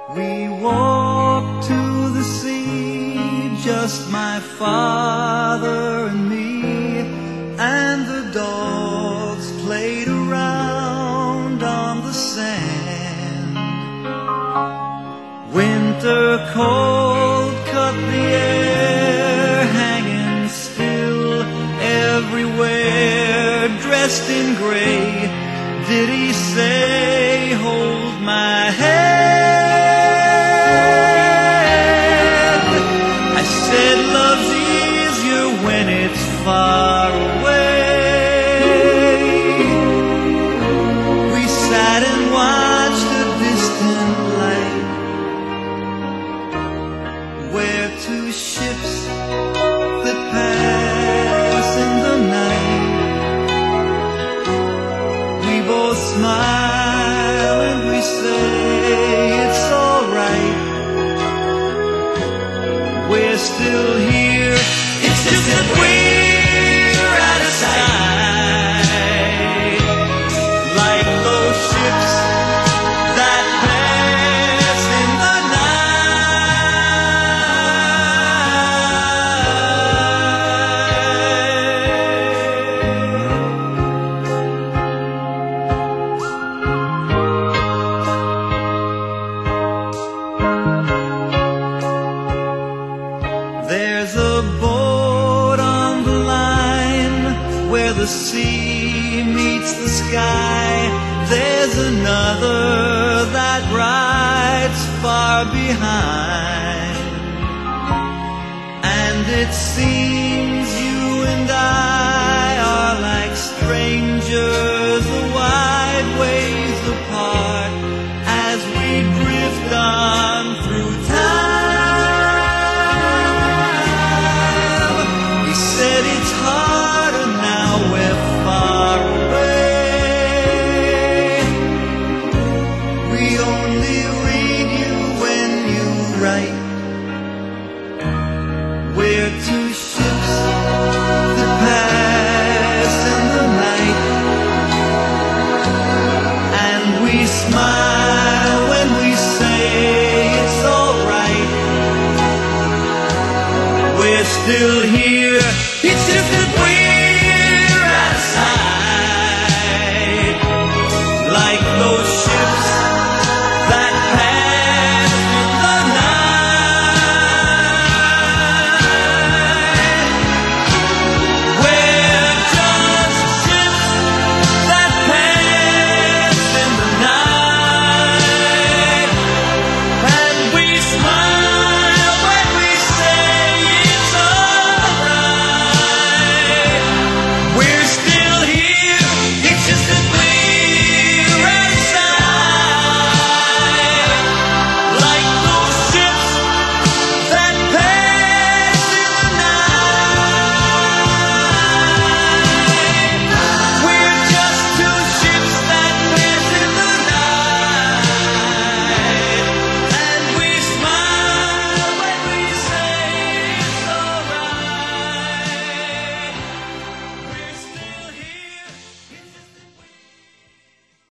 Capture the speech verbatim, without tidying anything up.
We walked to the sea, just my father and me, and the dogs played around on the sand. Winter cold cut the air, hanging still everywhere. Dressed in gray, did he say, hold my hand? I said, love's easier when it's far away. We sat and watched a distant light, where two ships that pass in the night. We both smile and we say it's all right. We're still here, it's just that we're out of sight, like those ships that pass in the night. There's a boat on the line where the sea meets the sky. There's another that rides far behind, and it seems you and I are like strangers a wide ways apart as we drift on through time. He said it's harder now we're far away. We only read you when you write. We're two ships that pass in the night, and we smile when we say it's all right. We're still here, it's just